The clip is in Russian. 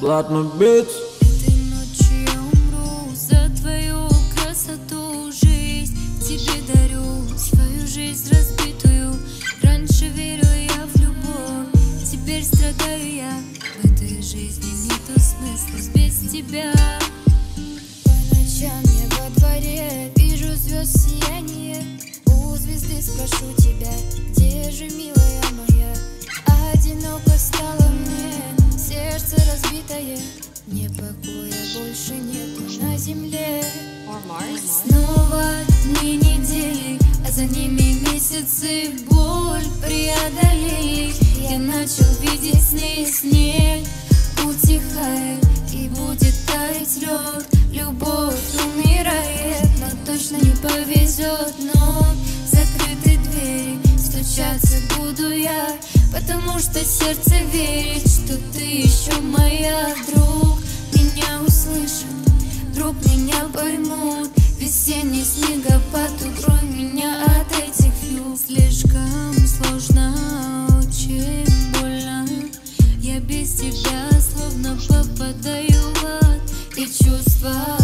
бесплатно бить. Этой ночью я умру за твою красоту. Жизнь тебе дарю, свою жизнь разбитую. Раньше верю я в любовь, теперь страдаю я. В этой жизни нету смысла без тебя. По ночам я во дворе вижу звезд сияние. У звезды спрошу тебя, где же, милая моя? Одиноко стало мне, сердце разбитое. Мне покоя больше нету на земле. Снова дни, недели, а за ними месяцы. Боль преодолели. Я начал видеть сны, снег утихает и будет таять лед. Любовь умирает, но точно не повезет. Но в закрытой двери стучаться буду я, потому что сердце верит, что ты еще моя. Вдруг меня услышат, вдруг меня поймут. Весенний снегопад, укрой меня от этих вьюг. Слишком сложно, очень больно. Я без тебя словно попадаю в ад, и чувства